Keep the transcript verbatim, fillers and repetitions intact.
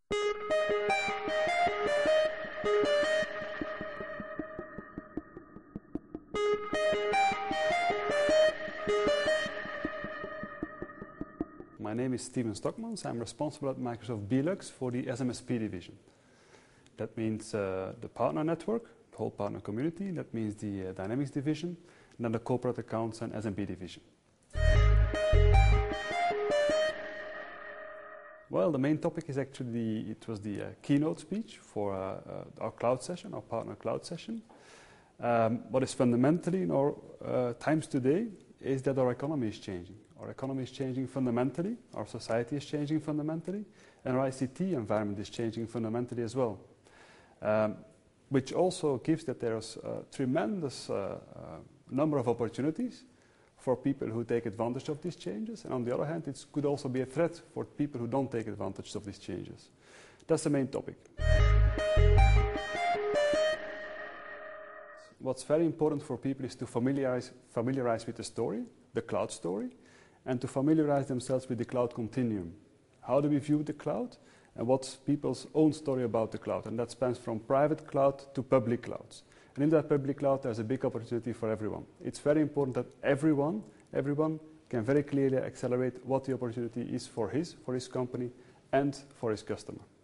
My name is Steven Stockmans. I'm responsible at Microsoft Belux for the S M S P division. That means uh, the partner network, the whole partner community. That means the uh, Dynamics division, and then the corporate accounts and S M B division. Well, the main topic is actually, the, it was the uh, keynote speech for uh, uh, our cloud session, our partner cloud session. Um, what is fundamentally in our uh, times today is that our economy is changing. Our economy is changing fundamentally, our society is changing fundamentally, and our I C T environment is changing fundamentally as well. Um, which also gives that there's a tremendous uh, uh, number of opportunities for people who take advantage of these changes, and on the other hand, it could also be a threat for people who don't take advantage of these changes. That's the main topic. What's very important for people is to familiarize, familiarize with the story, the cloud story, and to familiarize themselves with the cloud continuum. How do we view the cloud, and what's people's own story about the cloud? And that spans from private cloud to public clouds. And in that public cloud, there's a big opportunity for everyone. It's very important that everyone, everyone can very clearly accelerate what the opportunity is for his, for his company, and for his customer.